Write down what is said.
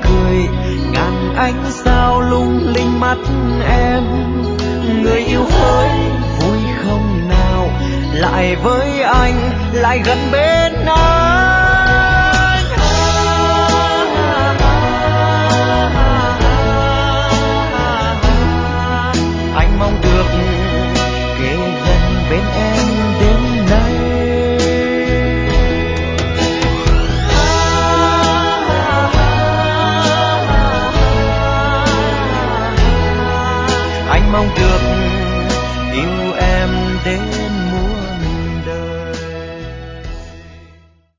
cười, ngàn ánh sao lung linh mắt em. Người yêu hỡi vui không nào, lại với anh, lại gần bên anh.